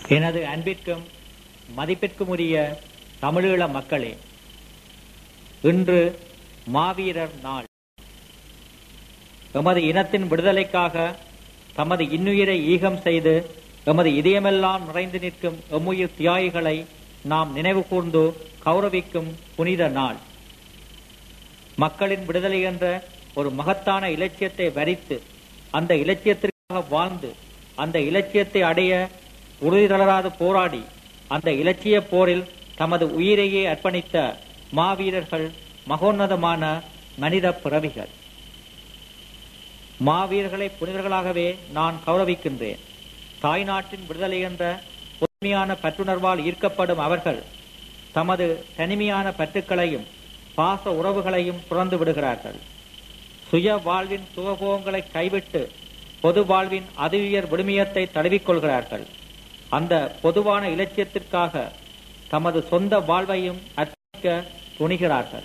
எனது அன்பிற்கும் மதிப்பிற்கும் உரிய தமிழீழ மக்களே, இன்று மாவீரர் நாள். எமது இனத்தின் விடுதலைக்காக தமது இன்னுயிரை ஈகம் செய்து எமது இதயமெல்லாம் நிறைந்து நிற்கும் எம்முயிர் தியாகிகளை நாம் நினைவு கூர்ந்து கௌரவிக்கும் புனித நாள். மக்களின் விடுதலை என்ற ஒரு மகத்தான இலட்சியத்தை வரித்து அந்த இலட்சியத்திற்காக வாழ்ந்து அந்த இலட்சியத்தை அடைய உறுதி தளராது போராடி அந்த இலட்சிய போரில் தமது உயிரையே அர்ப்பணித்த மாவீரர்கள் மகோன்னதமான மனித பிறவிகள். மாவீரர்களை புனிதர்களாகவே நான் கௌரவிக்கின்றேன். தாய்நாட்டின் விடுதலை என்ற உண்மையான பற்றுணர்வால் ஈர்க்கப்படும் அவர்கள் தமது தனிமையான பற்றுக்களையும் பாச உறவுகளையும் துறந்து விடுகிறார்கள். சுய வாழ்வின் சுகபோகங்களை கைவிட்டு பொது வாழ்வின் அதிஉயர் விடுமியத்தை தழுவிக்கொள்கிறார்கள். அந்த பொதுவான இலட்சியத்திற்காக தமது சொந்த வாழ்வையும் அர்ப்பணிக்க துணிகிறார்கள்.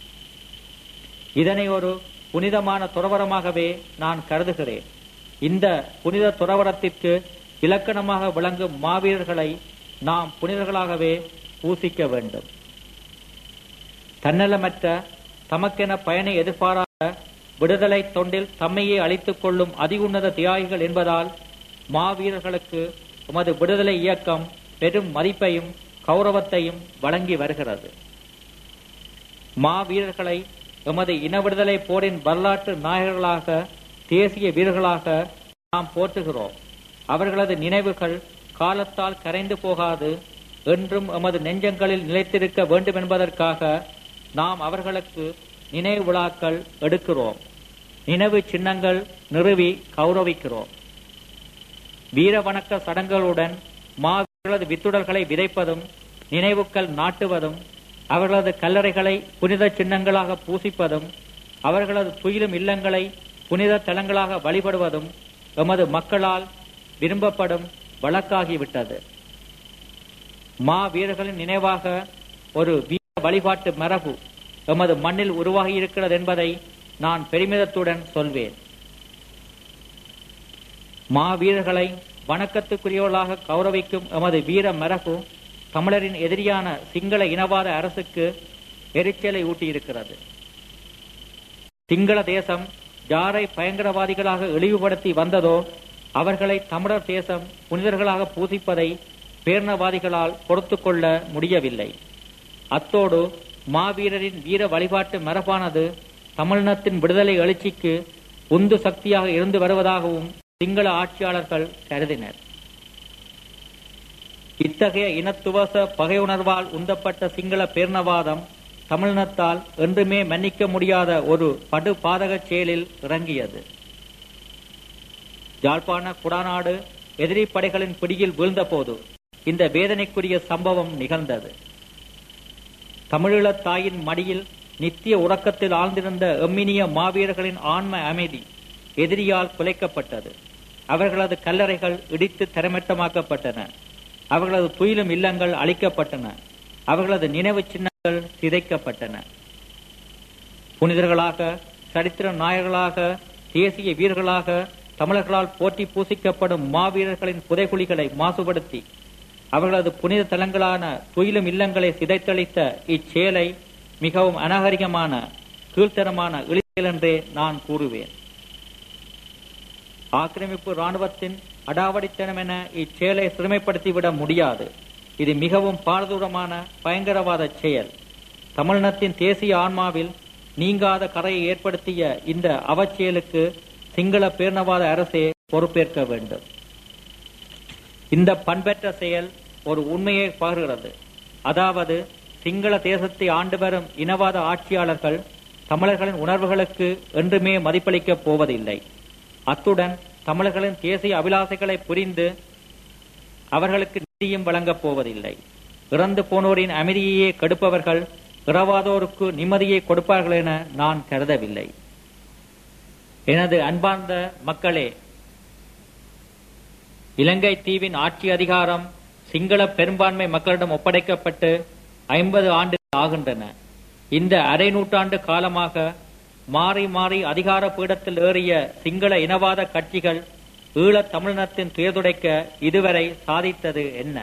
இதனை ஒரு புனிதமான துறவரமாகவே நான் கருதுகிறேன். இந்த புனித துறவரத்திற்கு இலக்கணமாக விளங்கும் மாவீரர்களை நாம் புனிதர்களாகவே பூசிக்க வேண்டும். தன்னலமற்ற தமக்கென பயனை எதிர்பாராத விடுதலை தொண்டில் தம்மையே அழித்துக் கொள்ளும் அதிஉன்னத தியாகிகள் என்பதால் மாவீரர்களுக்கு எமது விடுதலை இயக்கம் பெரும் மதிப்பையும் கௌரவத்தையும் வழங்கி வருகிறது. மாவீரர்களை எமது இன விடுதலை போரின் வரலாற்று நாயகர்களாக, தேசிய வீரர்களாக நாம் போற்றுகிறோம். அவர்களது நினைவுகள் காலத்தால் கரைந்து போகாது, என்றும் எமது நெஞ்சங்களில் நிலைத்திருக்க வேண்டும் என்பதற்காக நாம் அவர்களுக்கு நினைவு விழாக்கள் எடுக்கிறோம். நினைவு சின்னங்கள் நிறுவி கௌரவிக்கிறோம். வீர வணக்க சடங்குகளுடன் மாவீரர்களது வித்துடல்களை விதைப்பதும் நினைவுக்கள் நாட்டுவதும் அவர்களது கல்லறைகளை புனித சின்னங்களாக பூசிப்பதும் அவர்களது துயிலும் இல்லங்களை புனித தலங்களாக வழிபடுவதும் எமது மக்களால் விரும்பப்படும் வழக்காகிவிட்டது. மாவீரர்களின் நினைவாக ஒரு வீர வழிபாட்டு மரபு எமது மண்ணில் உருவாகி இருக்கிறது என்பதை நான் பெருமிதத்துடன் சொல்வேன். மாவீரர்களை வணக்கத்துக்குரியவர்களாக கௌரவிக்கும் எமது வீர மரபு தமிழரின் எதிரியான சிங்கள இனவாத அரசுக்கு எரிச்சலை ஊட்டியிருக்கிறது. சிங்கள தேசம் யாரை பயங்கரவாதிகளாக இழிவுபடுத்தி வந்ததோ அவர்களை தமிழர் தேசம் புனிதர்களாக பூசிப்பதை பேரணவாதிகளால் பொறுத்து கொள்ள முடியவில்லை. அத்தோடு மாவீரரின் வீர வழிபாட்டு மரபானது தமிழினத்தின் விடுதலை எழுச்சிக்கு உந்து சக்தியாக இருந்து வருவதாகவும் சிங்கள ஆட்சியாளர்கள் கருதினர். இத்தகைய இனத்துவச பகையுணர்வால் உந்தப்பட்ட சிங்கள பேரணவாதம் தமிழினத்தால் என்றுமே மன்னிக்க முடியாத ஒரு படு பாதக செயலில் இறங்கியது. யாழ்ப்பாண குடாநாடு எதிரி படைகளின் பிடியில் வீழ்ந்த போது இந்த வேதனைக்குரிய சம்பவம் நிகழ்ந்தது. தமிழீழத் தாயின் மடியில் நித்திய உறக்கத்தில் ஆழ்ந்திருந்த எம்மினிய மாவீரர்களின் ஆன்ம அமைதி எதிரியால் குலைக்கப்பட்டது. அவர்களது கல்லறைகள் இடித்து தரமட்டமாக்கப்பட்டன. அவர்களது துயிலும் இல்லங்கள் அழிக்கப்பட்டன. அவர்களது நினைவு சின்னங்கள் சிதைக்கப்பட்டன. புனிதர்களாக, சரித்திர நாயகர்களாக, தேசிய வீரர்களாக தமிழர்களால் போற்றி பூசிக்கப்படும் மாவீரர்களின் புதைகுழிகளை மாசுபடுத்தி அவர்களது புனித தலங்களான துயிலும் இல்லங்களை சிதைத்தளித்த இச்செயலை மிகவும் அநாகரிகமான, கீழ்த்தரமான இழிச்செயல் என்றே நான் கூறுவேன். ஆக்கிரமிப்பு இராணுவத்தின் அடாவடித்தனம் என இச்செயலை சிறுமைப்படுத்திவிட முடியாது. இது மிகவும் பாரதூரமான பயங்கரவாத செயல். தமிழினத்தின் தேசிய ஆன்மாவில் நீங்காத கரையை ஏற்படுத்திய இந்த அவச்செயலுக்கு சிங்கள பேரணவாத அரசே பொறுப்பேற்க வேண்டும். இந்த பண்பற்ற செயல் ஒரு உண்மையை பகர்கிறது. அதாவது, சிங்கள தேசத்தை ஆண்டு வரும் இனவாத ஆட்சியாளர்கள் தமிழர்களின் உணர்வுகளுக்கு என்றுமே மதிப்பளிக்கப் போவதில்லை. அத்துடன் தமிழர்களின் தேசிய அபிலாசைகளை புரிந்து அவர்களுக்கு நிதியும் வழங்கப் போவதில்லை. இறந்து போனோரின் அமைதியையே கெடுப்பவர்கள் இறவாதோருக்கு நிம்மதியை கொடுப்பார்கள் என நான் கருதவில்லை. எனது அன்பார்ந்த மக்களே, இலங்கை தீவின் ஆட்சி அதிகாரம் சிங்கள பெரும்பான்மை மக்களிடம் ஒப்படைக்கப்பட்டு 50 ஆண்டுகள் ஆகின்றன. இந்த அரை நூற்றாண்டு காலமாக மாறி மாறி அதிகார பீடத்தில் ஏறிய சிங்கள இனவாத கட்சிகள் ஈழத் தமிழினத்தின் துயதுடைக்க இதுவரை சாதித்தது என்ன?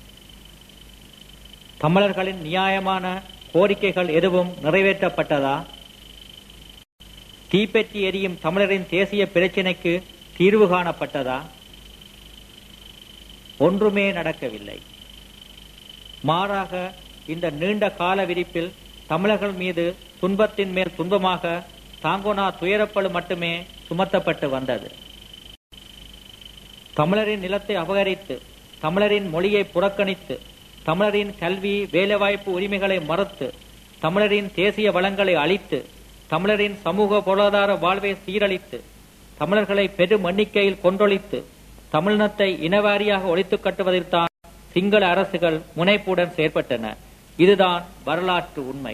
தமிழர்களின் நியாயமான கோரிக்கைகள் எதுவும் நிறைவேற்றப்பட்டதா? தீப்பெற்றி எரியும் தமிழரின் தேசிய பிரச்சினைக்கு தீர்வு காணப்பட்டதா? ஒன்றுமே நடக்கவில்லை. மாறாக இந்த நீண்ட கால விரிப்பில் தமிழர்கள் மீது துன்பத்தின் மேல் துன்பமாக தாங்கோனா துயரப்பழு மட்டுமே சுமத்தப்பட்டு வந்தது. தமிழரின் நிலத்தை அபகரித்து, தமிழரின் மொழியை புறக்கணித்து, தமிழரின் கல்வி வேலைவாய்ப்பு உரிமைகளை மறுத்து, தமிழரின் தேசிய வளங்களை அழித்து, தமிழரின் சமூக பொருளாதார வாழ்வை சீரழித்து, தமிழர்களை பெரும் எண்ணிக்கையில் கொன்றொழித்து, தமிழினத்தை இனவாரியாக ஒழித்து கட்டுவதில்தான் சிங்கள அரசுகள் முனைப்புடன் செயற்பட்டன. இதுதான் வரலாற்று உண்மை.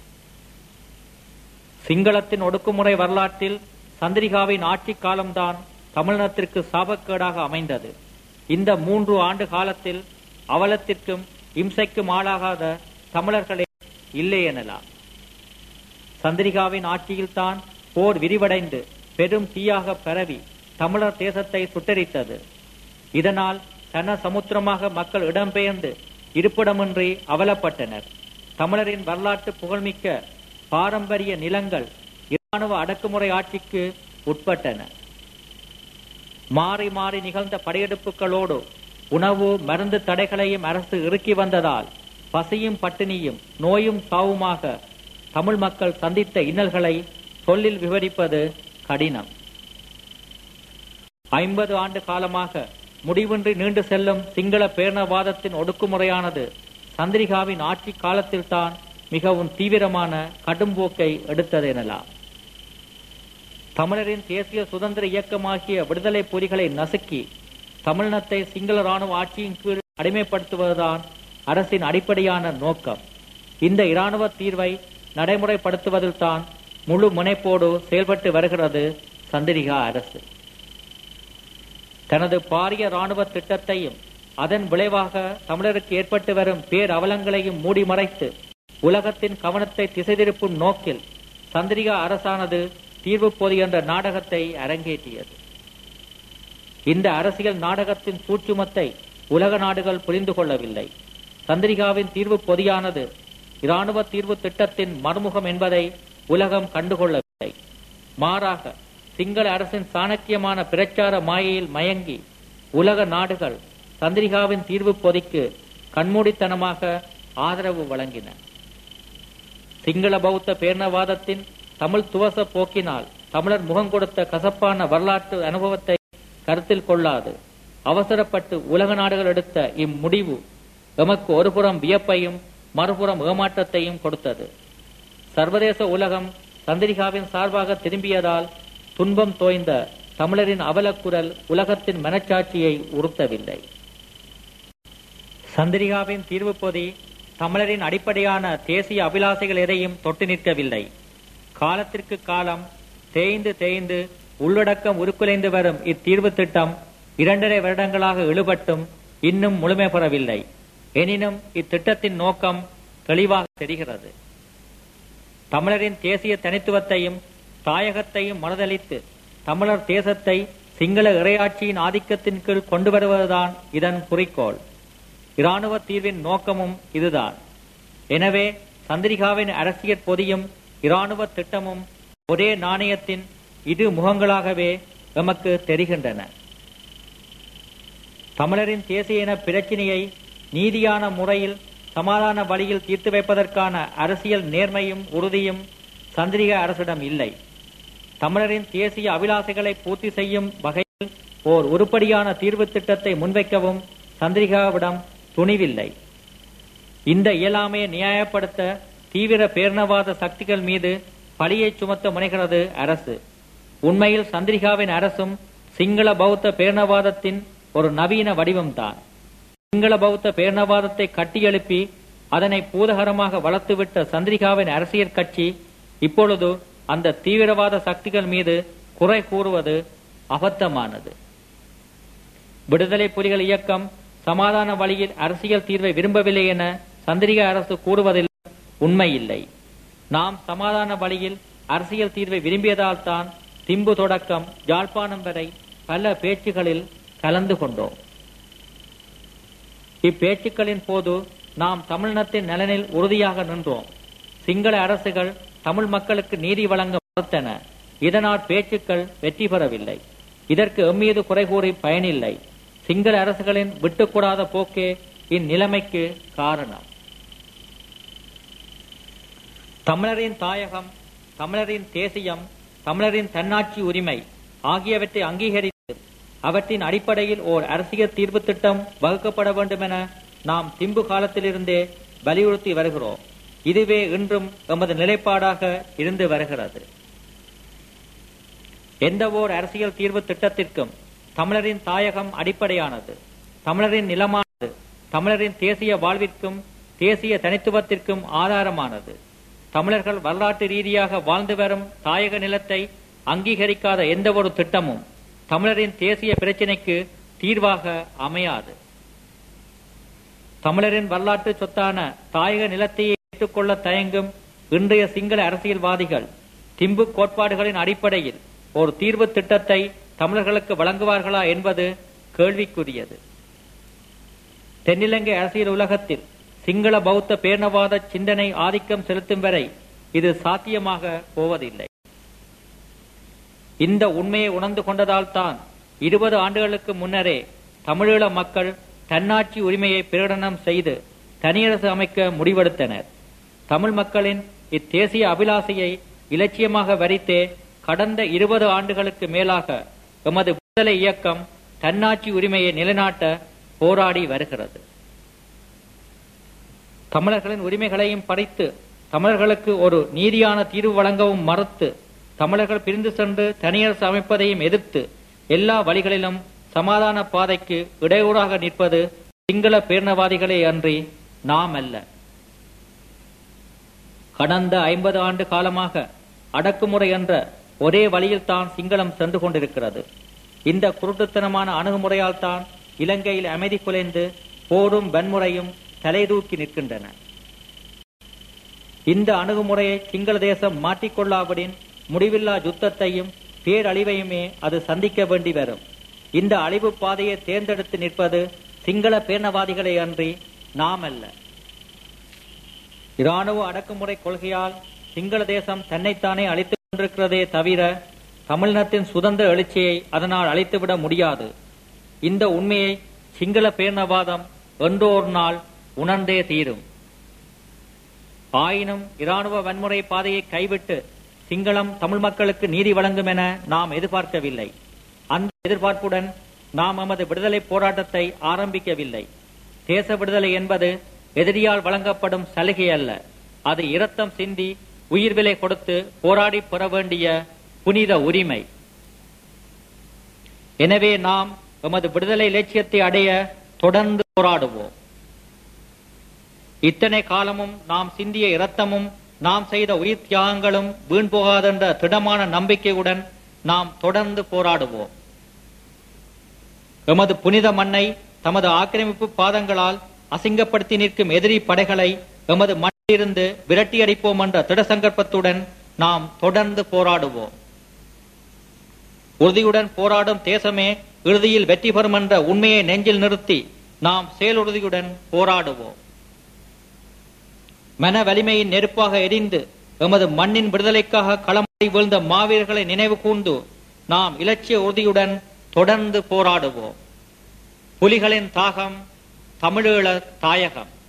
சிங்களத்தின் ஒடுக்குமுறை வரலாற்றில் சந்திரிகாவின் ஆட்சி காலம்தான் தமிழினத்திற்கு சாபக்கேடாக அமைந்தது. இந்த 3 ஆண்டு காலத்தில் அவலத்திற்கும் இம்சைக்கும் ஆளாகாத தமிழர்களே இல்லை எனலாம். சந்திரிகாவின் ஆட்சியில்தான் போர் விரிவடைந்து பெரும் தீயாக பரவி தமிழர் தேசத்தை சுட்டரித்தது. இதனால் சன சமுத்திரமாக மக்கள் இடம்பெயர்ந்து இருப்பிடமின்றி அவலப்பட்டனர். தமிழரின் வரலாற்று புகழ்மிக்க பாரம்பரிய நிலங்கள் இராணுவ அடக்குமுறை ஆட்சிக்கு உட்பட்டன. மாறி மாறி நிகழ்ந்த படையெடுப்புகளோடு உணவு மருந்து தடைகளையும் அரசு இறுக்கி வந்ததால் பசியும் பட்டினியும் நோயும் சாவுமாக தமிழ் மக்கள் சந்தித்த இன்னல்களை சொல்லில் விவரிப்பது கடினம். 50 ஆண்டு காலமாக முடிவின்றி நீண்டு செல்லும் சிங்கள பேரணவாதத்தின் ஒடுக்குமுறையானது சந்திரிகாவின் ஆட்சி காலத்தில்தான் மிகவும் தீவிரமான கடும்போக்கை எடுத்தது எனலாம். தமிழரின் தேசிய சுதந்திர இயக்கமாகிய விடுதலை புலிகளை நசுக்கி தமிழினத்தை சிங்கள இராணுவ ஆட்சியின் கீழ் அடிமைப்படுத்துவதுதான் அரசின் அடிப்படையான நோக்கம். இந்த இராணுவ தீர்வை நடைமுறைப்படுத்துவதில் தான் முழு முனைப்போடு செயல்பட்டு வருகிறது சந்திரிகா அரசு. தனது பாரிய இராணுவ திட்டத்தையும் அதன் விளைவாக தமிழருக்கு ஏற்பட்டு வரும் பேரவலங்களையும் மூடி மறைத்து உலகத்தின் கவனத்தை திசை திருப்பும் நோக்கில் சந்திரிகா அரசானது தீர்வு பொதி என்ற நாடகத்தை அரங்கேற்றியது. இந்த அரசியல் நாடகத்தின் சூட்சுமத்தை உலக நாடுகள் புரிந்து கொள்ளவில்லை. சந்திரிகாவின் தீர்வு பொதியானது இராணுவ தீர்வு திட்டத்தின் மறுமுகம் என்பதை உலகம் கண்டுகொள்ளவில்லை. மாறாக சிங்கள அரசின் சாணக்கியமான பிரச்சார மாயையில் மயங்கி உலக நாடுகள் சந்திரிகாவின் தீர்வு பொதிக்கு கண்மூடித்தனமாக ஆதரவு வழங்கின. சிங்கள பௌத்த பேரணவாதத்தின் தமிழ் துவச போக்கினால் தமிழர் முகம் கொடுத்த கசப்பான வரலாற்று அனுபவத்தை கருத்தில் கொள்ளாது அவசரப்பட்டு உலக நாடுகள் எடுத்த இம்முடிவு எமக்கு ஒருபுறம் வியப்பையும் மறுபுறம் ஏமாற்றத்தையும் கொடுத்தது. சர்வதேச உலகம் சந்திரிகாவின் சார்பாக திரும்பியதால் துன்பம் தோய்ந்த தமிழரின் அவலக்குரல் உலகத்தின் மனச்சாட்சியை உறுத்தவில்லை. சந்திரிகாவின் தீர்வு பொதி தமிழரின் அடிப்படையான தேசிய அபிலாசைகள் எதையும் தொட்டு நிற்கவில்லை. காலத்திற்கு காலம் தேய்ந்து தேய்ந்து உள்ளடக்கம் உருக்குலைந்து வரும் இத்தீர்வு திட்டம் 2.5 வருடங்களாக இழுபட்டும் இன்னும் முழுமை பெறவில்லை. எனினும் இத்திட்டத்தின் நோக்கம் தெளிவாக தெரிகிறது. தமிழரின் தேசிய தனித்துவத்தையும் தாயகத்தையும் மனதளித்து தமிழர் தேசத்தை சிங்கள இறையாட்சியின் ஆதிக்கத்தின் கீழ் கொண்டு வருவதுதான் இதன் குறிக்கோள். இராணுவ தீர்வின் நோக்கமும் இதுதான். எனவே சந்திரிகாவின் அரசியல் பொதியும் இராணுவ திட்டமும் ஒரே நாணயத்தின் இரு முகங்களாகவே எமக்கு தெரிகின்றன. தமிழரின் தேசிய இன பிரச்சினையை நீதியான முறையில் சமாதான வழியில் தீர்த்து வைப்பதற்கான அரசியல் நேர்மையும் உறுதியும் சந்திரிகா அரசிடம் இல்லை. தமிழரின் தேசிய அபிலாசைகளை பூர்த்தி செய்யும் வகையில் ஓர் உருப்படியான தீர்வு திட்டத்தை முன்வைக்கவும் சந்திரிகாவிடம் துணிவில்லை. இந்த இயலாமையை நியாயப்படுத்த தீவிர பேரணவாத சக்திகள் மீது பழியை சுமத்த முனைகிறது அரசு. உண்மையில் சந்திரிகாவின் அரசும் சிங்கள பௌத்த பேரணவாதத்தின் ஒரு நவீன வடிவம்தான். சிங்கள பௌத்த பேரணவாதத்தை கட்டியெழுப்பி அதனை பூதகரமாக வளர்த்துவிட்ட சந்திரிகாவின் அரசியல் கட்சி இப்பொழுது அந்த தீவிரவாத சக்திகள் மீது குறை கூறுவது அபத்தமானது. விடுதலை புலிகள் இயக்கம் சமாதான வழியில் அரசியல் தீர்வை விரும்பவில்லை என சந்திரிகா அரசு கூறுவதில் உண்மையில்லை. நாம் சமாதான வழியில் அரசியல் தீர்வை விரும்பியதால் தான் திம்பு தொடக்கம் யாழ்ப்பாணம் வரை பல பேச்சுகளில் கலந்து கொண்டோம். இப்பேச்சுக்களின் போது நாம் தமிழினத்தின் நலனில் உறுதியாக நின்றோம். சிங்கள அரசுகள் தமிழ் மக்களுக்கு நீதி வழங்க மறுத்தன. இதனால் பேச்சுக்கள் வெற்றி பெறவில்லை. இதற்கு எம்மீது குறை கூறி பயனில்லை. சிங்கள அரசுகளின் விட்டுக்கூடாத போக்கே இந்நிலைமைக்கு காரணம். தமிழரின் தாயகம், தமிழரின் தேசியம், தமிழரின் தன்னாட்சி உரிமை ஆகியவற்றை அங்கீகரித்து அவற்றின் அடிப்படையில் ஓர் அரசியல் தீர்வு திட்டம் வகுக்கப்பட வேண்டும் என நாம் திம்பு காலத்திலிருந்தே வலியுறுத்தி வருகிறோம். இதுவே இன்றும் எமது நிலைப்பாடாக இருந்து வருகிறது. எந்த ஓர் அரசியல் தீர்வு திட்டத்திற்கும் தமிழரின் தாயகம் அடிப்படையானது, தமிழரின் நிலமானது, தமிழரின் தேசிய வாழ்விற்கும் தேசிய தனித்துவத்திற்கும் ஆதாரமானது. தமிழர்கள் வரலாற்று ரீதியாக வாழ்ந்து வரும் தாயக நிலத்தை அங்கீகரிக்காத எந்த ஒரு திட்டமும் தமிழரின் தேசிய பிரச்சினைக்கு தீர்வாக அமையாது. தமிழரின் வரலாற்று சொத்தான தாயக நிலத்தையே ஏற்றுக்கொள்ள தயங்கும் இன்றைய சிங்கள அரசியல்வாதிகள் திம்பு கோட்பாடுகளின் அடிப்படையில் ஒரு தீர்வு திட்டத்தை தமிழர்களுக்கு வழங்குவார்களா என்பது கேள்விக்குரியது. தென்னிலங்கை அரசியல் உலகத்தில் சிங்கள பௌத்த பேரணவாத சிந்தனை ஆதிக்கம் செலுத்தும் வரை இது சாத்தியமாக போவதில்லை. இந்த உண்மையை உணர்ந்து கொண்டதால் தான் 20 ஆண்டுகளுக்கு முன்னரே தமிழீழ மக்கள் தன்னாட்சி உரிமையை பிரகடனம் செய்து தனியரசு அமைக்க முடிவெடுத்தனர். தமிழ் மக்களின் இத்தேசிய அபிலாசையை இலட்சியமாக வரித்தே கடந்த 20 ஆண்டுகளுக்கு மேலாக எமது விடுதலை இயக்கம் தன்னாட்சி உரிமையை நிலைநாட்ட போராடி வருகிறது. தமிழர்களின் உரிமைகளையும் பறித்து தமிழர்களுக்கு ஒரு நீதியான தீர்வு வழங்கவும் மறுத்து தமிழர்கள் பிரிந்து சென்று தனியரசு அமைப்பதையும் எதிர்த்து எல்லா வழிகளிலும் சமாதான பாதைக்கு இடையூறாக நிற்பது சிங்கள பேரணவாதிகளே அன்றி நாம் அல்ல. கடந்த 50 ஆண்டு காலமாக அடக்குமுறை என்ற ஒரே வழியில் தான் சிங்களம் சென்று கொண்டிருக்கிறது. இந்த குருட்டுத்தனமான அணுகுமுறையால் தான் இலங்கையில் அமைதி குலைந்து போரும் வன்முறையும் தலைதூக்கி நிற்கின்றன. இந்த அணுகுமுறையை சிங்கள தேசம் மாற்றிக்கொள்ளாவிடின் முடிவில்லா யுத்தத்தையும் பேரழிவையுமே அது சந்திக்க வேண்டி வரும். இந்த அழிவு பாதையை தேர்ந்தெடுத்து நிற்பது சிங்கள பேரணவாதிகளே அன்றி நாம் அல்ல. இராணுவ அடக்குமுறை கொள்கையால் சிங்கள தேசம் தன்னைத்தானே அழித்துக் கொண்டிருக்கிறதே தவிர தமிழினத்தின் சுதந்திர எழுச்சியை அதனால் அழித்துவிட முடியாது. இந்த உண்மையை சிங்கள பேரணவாதம் என்றோ ஒரு நாள் உணர்ந்தே தீரும். ஆயினும் இராணுவ வன்முறை பாதையை கைவிட்டு சிங்களம் தமிழ் மக்களுக்கு நீதி வழங்கும் என நாம் எதிர்பார்க்கவில்லை. அந்த எதிர்பார்ப்புடன் நாம் நமது விடுதலை போராட்டத்தை ஆரம்பிக்கவில்லை. தேச விடுதலை என்பது எதிரியால் வழங்கப்படும் சலுகை அல்ல. அது இரத்தம் சிந்தி உயிர் விலை கொடுத்து போராடி பெற வேண்டிய புனித உரிமை. எனவே நாம் எமது விடுதலை இலட்சியத்தை அடைய தொடர்ந்து போராடுவோம். இத்தனை காலமும் நாம் சிந்திய இரத்தமும் நாம் செய்த உயிர் தியாகங்களும் வீண் போகாதென்ற திடமான நம்பிக்கையுடன் நாம் தொடர்ந்து போராடுவோம். எமது புனித மண்ணை தமது ஆக்கிரமிப்பு பாதங்களால் அசிங்கப்படுத்தி நிற்கும் எதிரி படைகளை எமது மண்ணிலிருந்து விரட்டியடிப்போம் என்ற திட சங்கல்பத்துடன் நாம் தொடர்ந்து போராடுவோம். உறுதியுடன் போராடும் தேசமே இறுதியில் வெற்றி பெறும் என்ற உண்மையை நெஞ்சில் நிறுத்தி நாம் செயலுறுதியுடன் போராடுவோம். மன வலிமையின் நெருப்பாக எரிந்து எமது மண்ணின் விடுதலைக்காக களமாடி வீழ்ந்த மாவீரர்களை நினைவு கூர்ந்து நாம் இலட்சிய உறுதியுடன் தொடர்ந்து போராடுவோம். புலிகளின் தாகம் தமிழீழ தாயகம்.